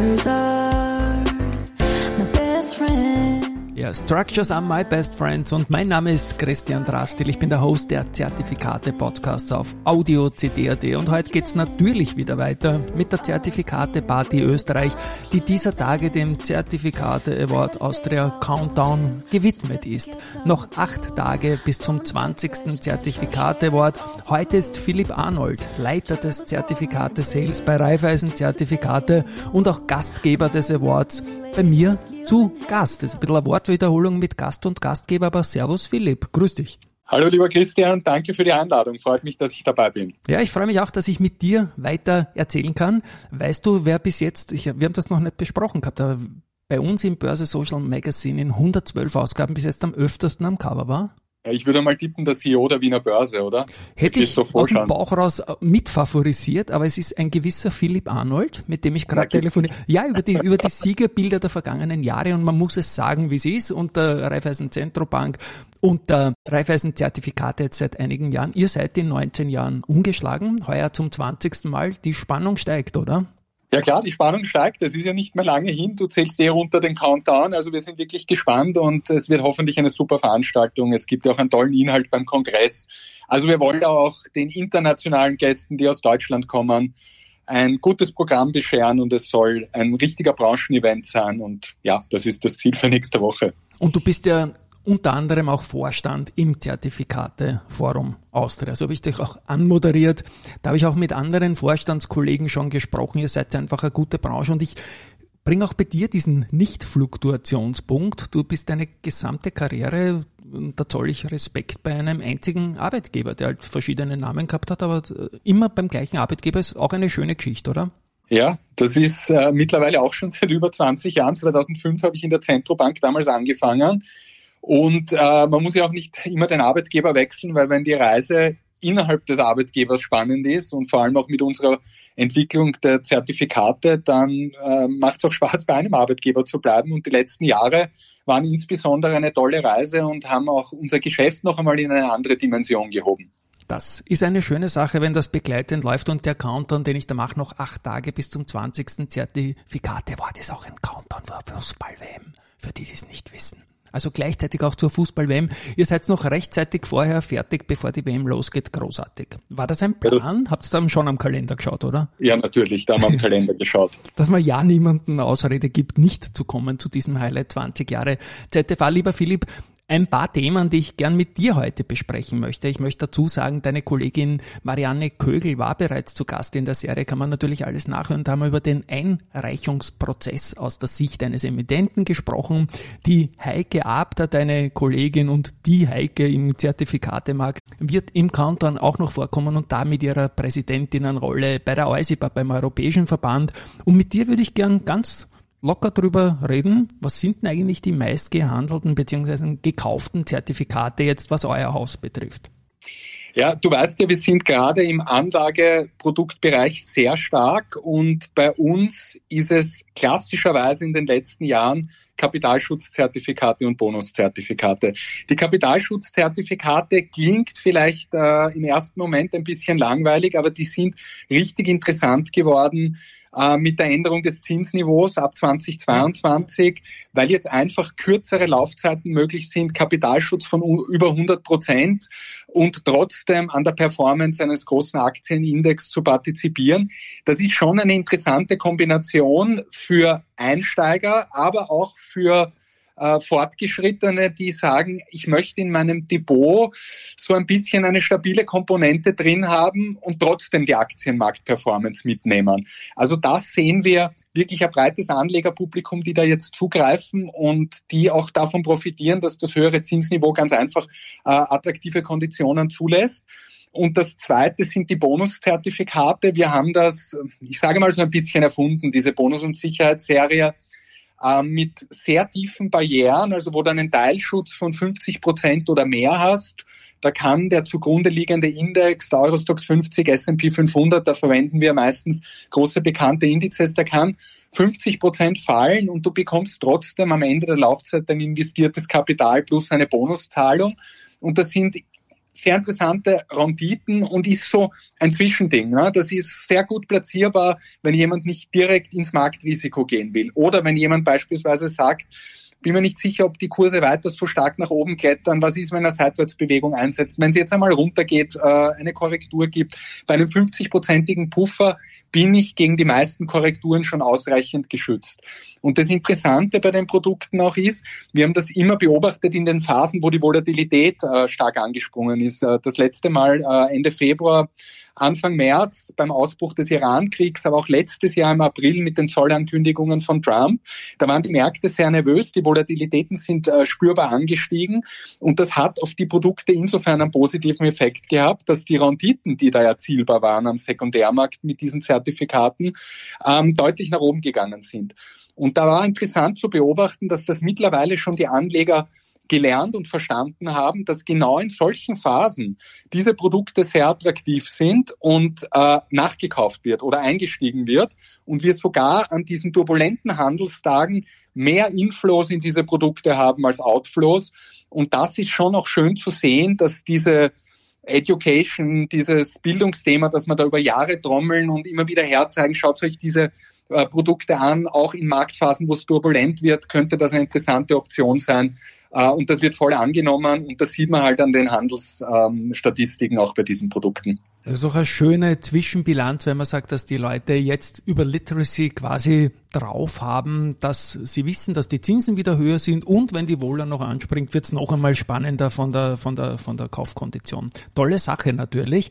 structures are my best friend. Ja, Structures are my best friends und mein Name ist Christian Drastil. Ich bin der Host der Zertifikate-Podcasts auf Audio CD.at und heute geht's natürlich wieder weiter mit der Zertifikate-Party Österreich, die dieser Tage dem Zertifikate Award Austria Countdown gewidmet ist. Noch 8 Tage bis zum 20. Zertifikate Award. Heute ist Philipp Arnold, Leiter des Zertifikate Sales bei Raiffeisen Zertifikate und auch Gastgeber des Awards bei mir zu Gast. Das ist ein bisschen eine Wortwiederholung mit Gast und Gastgeber, aber Servus Philipp, grüß dich. Hallo lieber Christian, danke für die Einladung, freut mich, dass ich dabei bin. Ja, ich freue mich auch, dass ich mit dir weiter erzählen kann. Weißt du, wer bis jetzt, wir haben das noch nicht besprochen gehabt, aber bei uns im Börse Social Magazine in 112 Ausgaben bis jetzt am öftersten am Cover war? Ich würde mal tippen, der CEO der Wiener Börse, oder? Hätte ich aus dem Bauch raus mitfavorisiert, aber es ist ein gewisser Philipp Arnold, mit dem ich gerade telefoniere. Ja, über die Siegerbilder der vergangenen Jahre und man muss es sagen, wie es ist und der Raiffeisen Zentrobank und der Raiffeisen Zertifikate jetzt seit einigen Jahren. Ihr seid in 19 Jahren ungeschlagen, heuer zum 20. Mal. Die Spannung steigt, oder? Ja klar, die Spannung steigt. Es ist ja nicht mehr lange hin. Du zählst sehr runter den Countdown. Also wir sind wirklich gespannt und es wird hoffentlich eine super Veranstaltung. Es gibt ja auch einen tollen Inhalt beim Kongress. Also wir wollen auch den internationalen Gästen, die aus Deutschland kommen, ein gutes Programm bescheren und es soll ein richtiger Branchenevent sein. Und ja, das ist das Ziel für nächste Woche. Und du bist ja unter anderem auch Vorstand im Zertifikate-Forum Austria. So habe ich dich auch anmoderiert. Da habe ich auch mit anderen Vorstandskollegen schon gesprochen. Ihr seid einfach eine gute Branche und ich bringe auch bei dir diesen Nicht-Fluktuationspunkt. Du bist deine gesamte Karriere, da zoll ich Respekt bei einem einzigen Arbeitgeber, der halt verschiedene Namen gehabt hat, aber immer beim gleichen Arbeitgeber ist auch eine schöne Geschichte, oder? Ja, das ist mittlerweile auch schon seit über 20 Jahren. 2005 habe ich in der Zentrobank damals angefangen. Und man muss ja auch nicht immer den Arbeitgeber wechseln, weil wenn die Reise innerhalb des Arbeitgebers spannend ist und vor allem auch mit unserer Entwicklung der Zertifikate, dann macht es auch Spaß, bei einem Arbeitgeber zu bleiben. Und die letzten Jahre waren insbesondere eine tolle Reise und haben auch unser Geschäft noch einmal in eine andere Dimension gehoben. Das ist eine schöne Sache, wenn das begleitend läuft und der Countdown, den ich da mache, noch 8 Tage bis zum 20. Zertifikate Award ist auch ein Countdown für Fußball-WM, für die es nicht wissen. Also gleichzeitig auch zur Fußball-WM. Ihr seid noch rechtzeitig vorher fertig, bevor die WM losgeht. Großartig. War das ein Plan? Habt ihr dann schon am Kalender geschaut, oder? Ja, natürlich. Da haben wir am Kalender geschaut. Dass man ja niemanden Ausrede gibt, nicht zu kommen zu diesem Highlight 20 Jahre ZFA. Lieber Philipp, ein paar Themen, die ich gern mit dir heute besprechen möchte. Ich möchte dazu sagen, deine Kollegin Marianne Kögel war bereits zu Gast in der Serie, kann man natürlich alles nachhören. Da haben wir über den Einreichungsprozess aus der Sicht eines Emittenten gesprochen. Die Heike Abter, deine Kollegin und die Heike im Zertifikatemarkt, wird im Countdown auch noch vorkommen und da mit ihrer Präsidentinnenrolle bei der EuSiPA, beim Europäischen Verband. Und mit dir würde ich gern ganz locker drüber reden. Was sind denn eigentlich die meist gehandelten bzw. gekauften Zertifikate jetzt, was euer Haus betrifft? Ja, du weißt ja, wir sind gerade im Anlageproduktbereich sehr stark und bei uns ist es klassischerweise in den letzten Jahren Kapitalschutzzertifikate und Bonuszertifikate. Die Kapitalschutzzertifikate klingt vielleicht im ersten Moment ein bisschen langweilig, aber die sind richtig interessant geworden mit der Änderung des Zinsniveaus ab 2022, weil jetzt einfach kürzere Laufzeiten möglich sind, Kapitalschutz von über 100% und trotzdem an der Performance eines großen Aktienindex zu partizipieren. Das ist schon eine interessante Kombination für Einsteiger, aber auch für Fortgeschrittene, die sagen, ich möchte in meinem Depot so ein bisschen eine stabile Komponente drin haben und trotzdem die Aktienmarktperformance mitnehmen. Also das sehen wir wirklich ein breites Anlegerpublikum, die da jetzt zugreifen und die auch davon profitieren, dass das höhere Zinsniveau ganz einfach attraktive Konditionen zulässt. Und das Zweite sind die Bonuszertifikate. Wir haben das, ich sage mal so ein bisschen erfunden, diese Bonus- und Sicherheitsserie, mit sehr tiefen Barrieren, also wo du einen Teilschutz von 50% oder mehr hast. Da kann der zugrunde liegende Index, der Eurostoxx 50, S&P 500, da verwenden wir meistens große bekannte Indizes, da kann 50% fallen und du bekommst trotzdem am Ende der Laufzeit dein investiertes Kapital plus eine Bonuszahlung. Und das sind sehr interessante Renditen und ist so ein Zwischending. Ne? Das ist sehr gut platzierbar, wenn jemand nicht direkt ins Marktrisiko gehen will. Oder wenn jemand beispielsweise sagt, bin mir nicht sicher, ob die Kurse weiter so stark nach oben klettern. Was ist, wenn eine Seitwärtsbewegung einsetzt? Wenn sie jetzt einmal runtergeht, eine Korrektur gibt. Bei einem 50-prozentigen Puffer bin ich gegen die meisten Korrekturen schon ausreichend geschützt. Und das Interessante bei den Produkten auch ist, wir haben das immer beobachtet in den Phasen, wo die Volatilität stark angesprungen ist. Das letzte Mal Ende Februar, Anfang März beim Ausbruch des Iran-Kriegs, aber auch letztes Jahr im April mit den Zollankündigungen von Trump. Da waren die Märkte sehr nervös, die Volatilitäten sind spürbar angestiegen und das hat auf die Produkte insofern einen positiven Effekt gehabt, dass die Renditen, die da erzielbar waren am Sekundärmarkt mit diesen Zertifikaten, deutlich nach oben gegangen sind. Und da war interessant zu beobachten, dass das mittlerweile schon die Anleger gelernt und verstanden haben, dass genau in solchen Phasen diese Produkte sehr attraktiv sind und nachgekauft wird oder eingestiegen wird und wir sogar an diesen turbulenten Handelstagen mehr Inflows in diese Produkte haben als Outflows. Und das ist schon auch schön zu sehen, dass diese Education, dieses Bildungsthema, dass wir da über Jahre trommeln und immer wieder herzeigen, schaut euch diese Produkte an, auch in Marktphasen, wo es turbulent wird, könnte das eine interessante Option sein. Und das wird voll angenommen und das sieht man halt an den Handelsstatistiken auch bei diesen Produkten. Das ist auch eine schöne Zwischenbilanz, wenn man sagt, dass die Leute jetzt über Literacy quasi drauf haben, dass sie wissen, dass die Zinsen wieder höher sind und wenn die Vola noch anspringt, wird es noch einmal spannender von der Kaufkondition. Tolle Sache natürlich.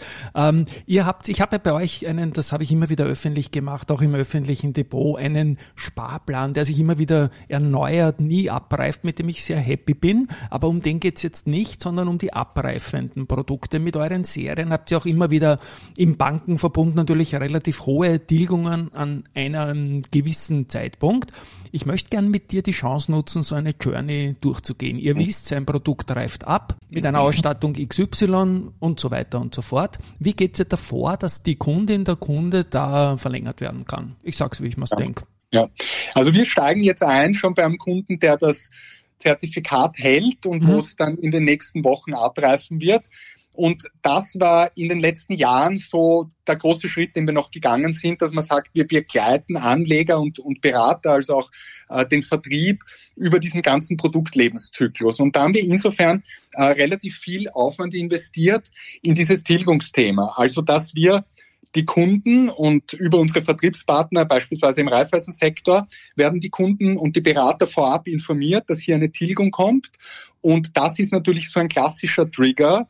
Ich habe ja bei euch das habe ich immer wieder öffentlich gemacht, auch im öffentlichen Depot, einen Sparplan, der sich immer wieder erneuert, nie abreift, mit dem ich sehr happy bin. Aber um den geht's jetzt nicht, sondern um die abreifenden Produkte. Mit euren Serien habt ihr auch immer wieder im Bankenverbund natürlich relativ hohe Tilgungen an einem gewissen Zeitpunkt. Ich möchte gern mit dir die Chance nutzen, so eine Journey durchzugehen. Ihr wisst, sein Produkt reift ab mit einer Ausstattung XY und so weiter und so fort. Wie geht's dir davor, dass die Kundin, der Kunde da verlängert werden kann? Ich sag's, wie ich mir's denke. Ja, also wir steigen jetzt ein schon beim Kunden, der das Zertifikat hält und wo es dann in den nächsten Wochen abreifen wird. Und das war in den letzten Jahren so der große Schritt, den wir noch gegangen sind, dass man sagt, wir begleiten Anleger und Berater, also auch den Vertrieb über diesen ganzen Produktlebenszyklus. Und da haben wir insofern relativ viel Aufwand investiert in dieses Tilgungsthema. Also dass wir die Kunden und über unsere Vertriebspartner, beispielsweise im Raiffeisensektor, werden die Kunden und die Berater vorab informiert, dass hier eine Tilgung kommt. Und das ist natürlich so ein klassischer Trigger,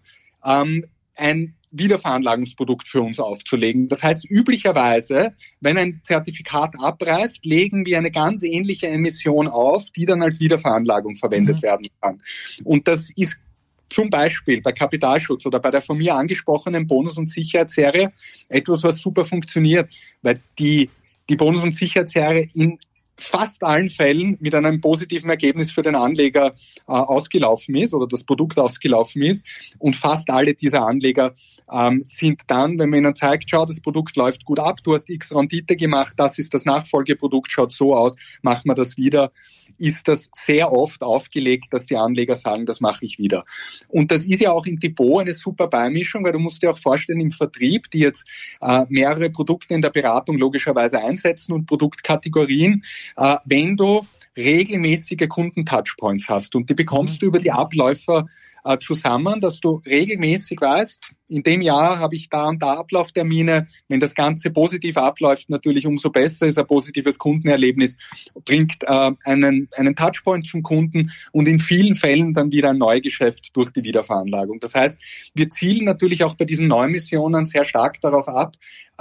ein Wiederveranlagungsprodukt für uns aufzulegen. Das heißt, üblicherweise, wenn ein Zertifikat abreift, legen wir eine ganz ähnliche Emission auf, die dann als Wiederveranlagung verwendet werden kann. Und das ist zum Beispiel bei Kapitalschutz oder bei der von mir angesprochenen Bonus- und Sicherheitsserie etwas, was super funktioniert, weil die Bonus- und Sicherheitsserie in fast allen Fällen mit einem positiven Ergebnis für den Anleger ausgelaufen ist oder das Produkt ausgelaufen ist. Und fast alle dieser Anleger sind dann, wenn man ihnen zeigt, schau, das Produkt läuft gut ab, du hast X Rendite gemacht, das ist das Nachfolgeprodukt, schaut so aus, machen wir das wieder, ist das sehr oft aufgelegt, dass die Anleger sagen, das mache ich wieder. Und das ist ja auch im Depot eine super Beimischung, weil du musst dir auch vorstellen, im Vertrieb, die jetzt mehrere Produkte in der Beratung logischerweise einsetzen und Produktkategorien, wenn du regelmäßige Kunden-Touchpoints hast und die bekommst du über die Abläufer zusammen, dass du regelmäßig weißt, in dem Jahr habe ich da und da Ablauftermine. Wenn das Ganze positiv abläuft, natürlich umso besser, ist ein positives Kundenerlebnis, bringt einen Touchpoint zum Kunden und in vielen Fällen dann wieder ein Neugeschäft durch die Wiederveranlagung. Das heißt, wir zielen natürlich auch bei diesen Neumissionen sehr stark darauf ab,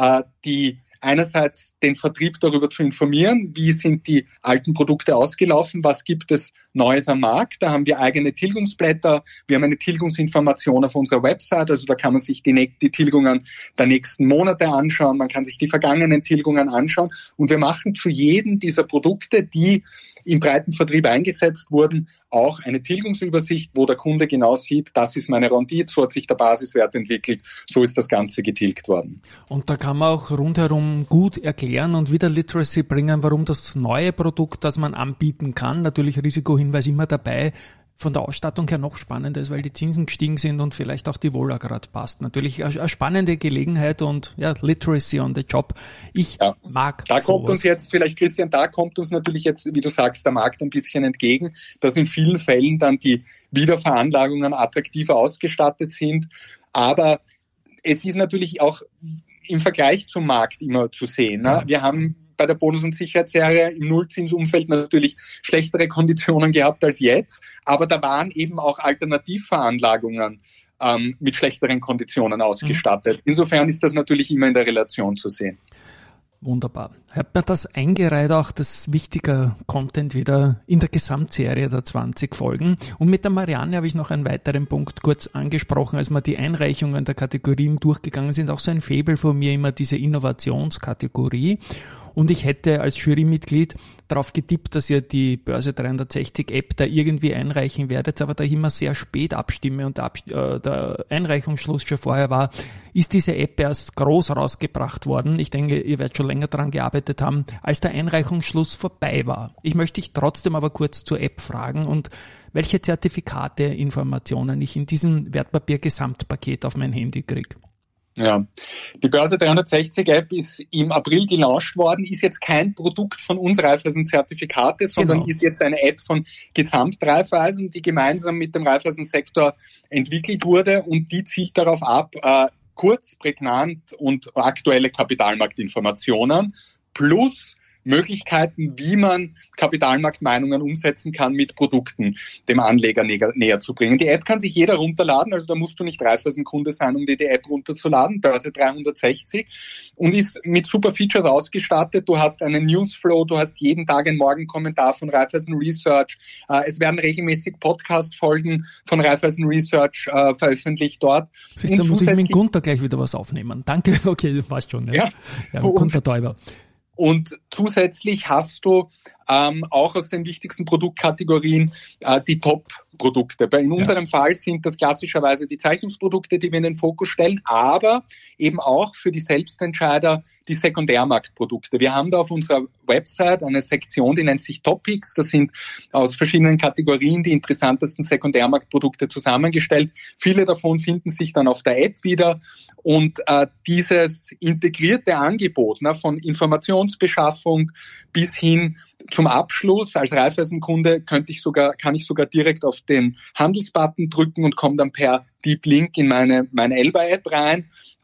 einerseits den Vertrieb darüber zu informieren, wie sind die alten Produkte ausgelaufen, was gibt es Neues am Markt. Da haben wir eigene Tilgungsblätter, wir haben eine Tilgungsinformation auf unserer Website, also da kann man sich die Tilgungen der nächsten Monate anschauen, man kann sich die vergangenen Tilgungen anschauen und wir machen zu jedem dieser Produkte, die im breiten Vertrieb eingesetzt wurden, auch eine Tilgungsübersicht, wo der Kunde genau sieht, das ist meine Rendite, so hat sich der Basiswert entwickelt, so ist das Ganze getilgt worden. Und da kann man auch rundherum gut erklären und wieder Literacy bringen, warum das neue Produkt, das man anbieten kann, natürlich Risikohinweis immer dabei, von der Ausstattung her noch spannender ist, weil die Zinsen gestiegen sind und vielleicht auch die Vola gerade passt. Natürlich eine spannende Gelegenheit und ja, Literacy on the Job. Ich mag da kommt uns jetzt vielleicht, Christian, da kommt uns natürlich jetzt, wie du sagst, der Markt ein bisschen entgegen, dass in vielen Fällen dann die Wiederveranlagungen attraktiver ausgestattet sind. Aber es ist natürlich auch im Vergleich zum Markt immer zu sehen. Ne? Wir haben bei der Bonus- und Sicherheitsserie im Nullzinsumfeld natürlich schlechtere Konditionen gehabt als jetzt, aber da waren eben auch Alternativveranlagungen mit schlechteren Konditionen ausgestattet. Insofern ist das natürlich immer in der Relation zu sehen. Wunderbar. Hat mir das eingereiht, auch das wichtige Content wieder in der Gesamtserie der 20 Folgen. Und mit der Marianne habe ich noch einen weiteren Punkt kurz angesprochen, als wir die Einreichungen der Kategorien durchgegangen sind. Auch so ein Faible von mir immer diese Innovationskategorie. Und ich hätte als Jurymitglied darauf getippt, dass ihr die Börse 360 App da irgendwie einreichen werdet, aber da ich immer sehr spät abstimme und der Einreichungsschluss schon vorher war, ist diese App erst groß rausgebracht worden. Ich denke, ihr werdet schon länger daran gearbeitet haben, als der Einreichungsschluss vorbei war. Ich möchte dich trotzdem aber kurz zur App fragen und welche Zertifikate, Informationen ich in diesem Wertpapier-Gesamtpaket auf mein Handy kriege. Ja, die Börse 360 App ist im April gelauncht worden, ist jetzt kein Produkt von uns Raiffeisen Zertifikate, sondern ist jetzt eine App von Gesamtraiffeisen, die gemeinsam mit dem Raiffeisen-Sektor entwickelt wurde und die zielt darauf ab, kurz, prägnant und aktuelle Kapitalmarktinformationen plus Möglichkeiten, wie man Kapitalmarktmeinungen umsetzen kann, mit Produkten dem Anleger näher zu bringen. Die App kann sich jeder runterladen, also da musst du nicht Raiffeisen-Kunde sein, um dir die App runterzuladen, Börse 360, und ist mit super Features ausgestattet. Du hast einen Newsflow, du hast jeden Tag einen Morgenkommentar von Raiffeisen Research, es werden regelmäßig Podcast-Folgen von Raiffeisen Research veröffentlicht dort. Da muss ich mit Gunther gleich wieder was aufnehmen. Danke, okay, passt schon. Ja, Gunther Täuber. Und zusätzlich hast du auch aus den wichtigsten Produktkategorien die Top-Produkte. In unserem Fall sind das klassischerweise die Zeichnungsprodukte, die wir in den Fokus stellen, aber eben auch für die Selbstentscheider die Sekundärmarktprodukte. Wir haben da auf unserer Website eine Sektion, die nennt sich Topics. Das sind aus verschiedenen Kategorien die interessantesten Sekundärmarktprodukte zusammengestellt. Viele davon finden sich dann auf der App wieder. Und dieses integrierte Angebot von Informationsbeschaffung bis hin zum Abschluss als Raiffeisen-Kunde kann ich sogar direkt auf den Handelsbutton drücken und komme dann per Deep Link in meine Elba-App rein.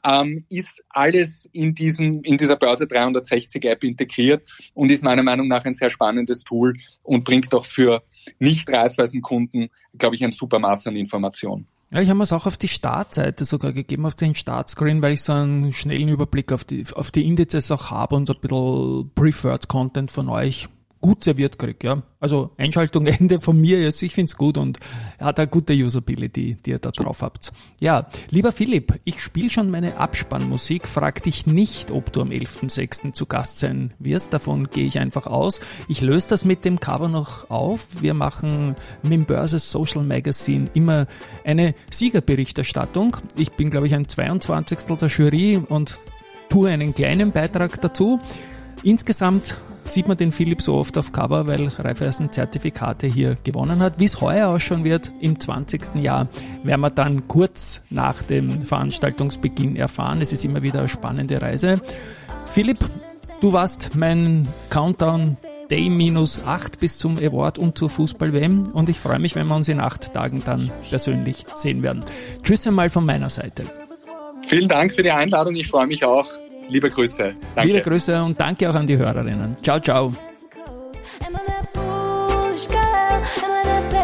Ist alles in dieser Börse 360 App integriert und ist meiner Meinung nach ein sehr spannendes Tool und bringt auch für Nicht-Raiffeisen-Kunden, glaube ich, ein super Maß an Informationen. Ja, ich habe mir es auch auf die Startseite sogar gegeben, auf den Startscreen, weil ich so einen schnellen Überblick auf die Indizes auch habe und so ein bisschen Preferred Content von euch gut serviert kriege, ja. Also Einschaltung Ende von mir jetzt, ich find's gut und hat eine gute Usability, die ihr da drauf habt. Ja, lieber Philipp, ich spiele schon meine Abspannmusik, frag dich nicht, ob du am 11.06. zu Gast sein wirst, davon gehe ich einfach aus. Ich löse das mit dem Cover noch auf. Wir machen mit dem Börse Social Magazine immer eine Siegerberichterstattung. Ich bin, glaube ich, ein 22. der Jury und tue einen kleinen Beitrag dazu. Insgesamt sieht man den Philipp so oft auf Cover, weil Raiffeisen Zertifikate hier gewonnen hat. Wie es heuer ausschauen wird im 20. Jahr, werden wir dann kurz nach dem Veranstaltungsbeginn erfahren. Es ist immer wieder eine spannende Reise. Philipp, du warst mein Countdown Day -8 bis zum Award und zur Fußball-WM und ich freue mich, wenn wir uns in 8 Tagen dann persönlich sehen werden. Tschüss einmal von meiner Seite. Vielen Dank für die Einladung, ich freue mich auch. Liebe Grüße. Danke. Liebe Grüße und danke auch an die Hörerinnen. Ciao, ciao.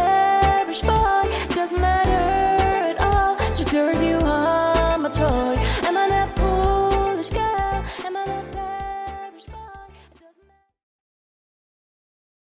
Doesn't matter at all. She turns you on my toy.